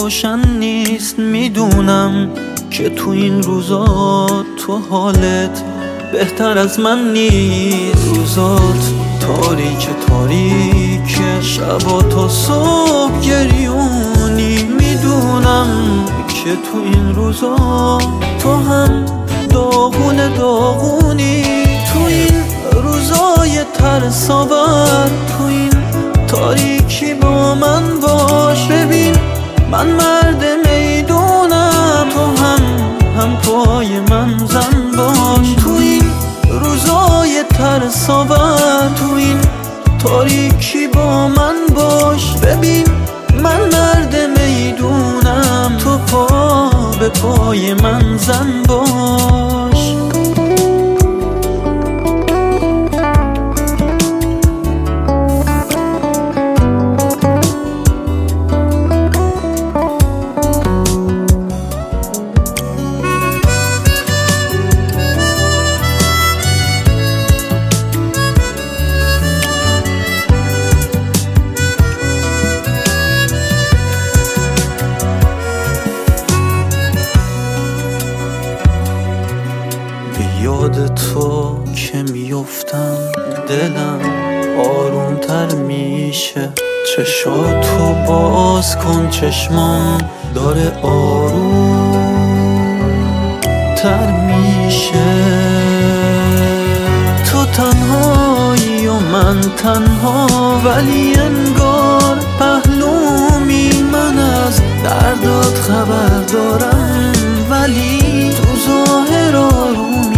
روشن نیست، میدونم که تو این روزا تو حالت بهتر از من نیست. روزات تاریک تاریک، شبا تا صبح گریونی. میدونم که تو این روزا تو هم داغون داغونی. تو این روزای ترس‌آور، تو این تاریکی با من باش. ببین من مرد میدونم، تو هم پای من زن باش. تو این روزای ترس‌آور، تو این تاریکی با من باش. ببین من مرد میدونم، تو پا به پای من زن باش. یاد تو که میفتم دلم آرومتر میشه. چشاتو باز کن، چشمام داره آرومتر میشه. تو تنهایی و من تنها، ولی انگار پهلومی. من از دردات خبر دارم، ولی تو ظاهر آرومی.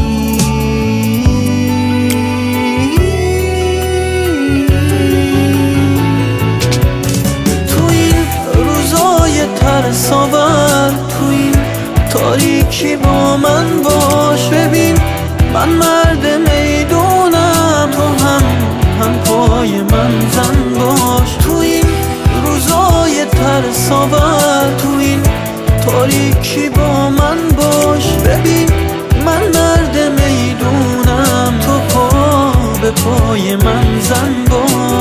ترس‌آور، تو این تاریکی با من باش. ببین من مرد میدونم، تو هم پای من زن باش. تو این روزای ترس‌آور، تو این تاریکی با من باش. ببین من مرد میدونم، تو پا به پای من زن باش.